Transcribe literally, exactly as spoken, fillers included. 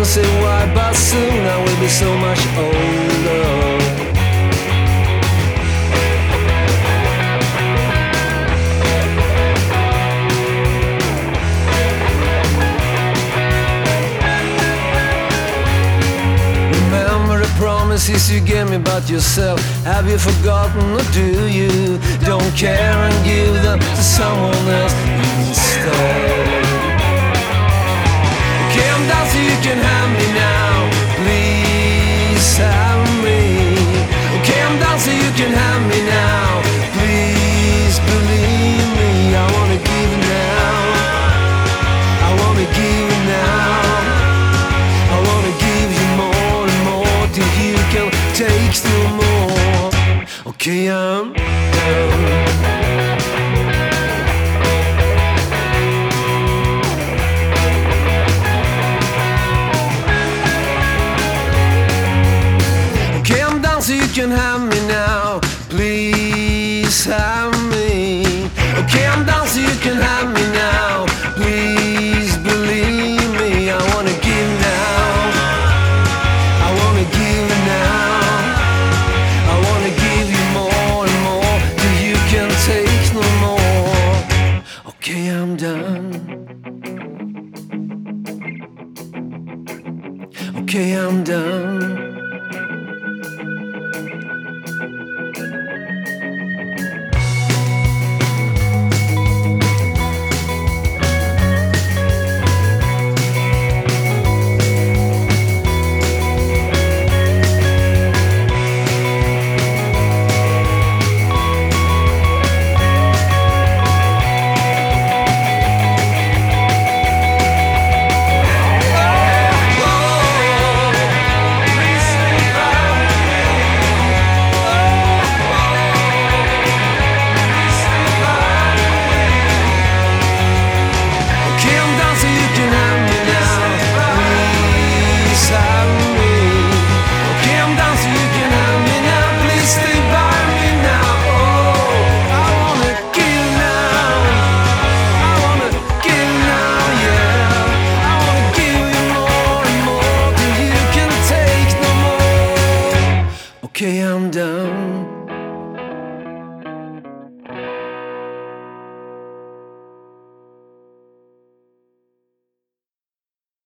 can say why, but soon I will be so much older. Promises you gave me about yourself, have you forgotten or do you don't care and give them to someone else instead? Okay, I'm down so you can have me now, please have me. Okay, I'm down so you can have me now, please believe me. I wanna give you now, I wanna give you now, I wanna give you more and more till you can take no more. Okay, I'm down. Okay, I'm down so you can have me now, please have me. Okay, I'm down so you can have me now, please believe me. I wanna give now, I wanna give now, I wanna give you more and more till you can take no more. Okay, I'm done. Okay, I'm done. Okay, I'm done.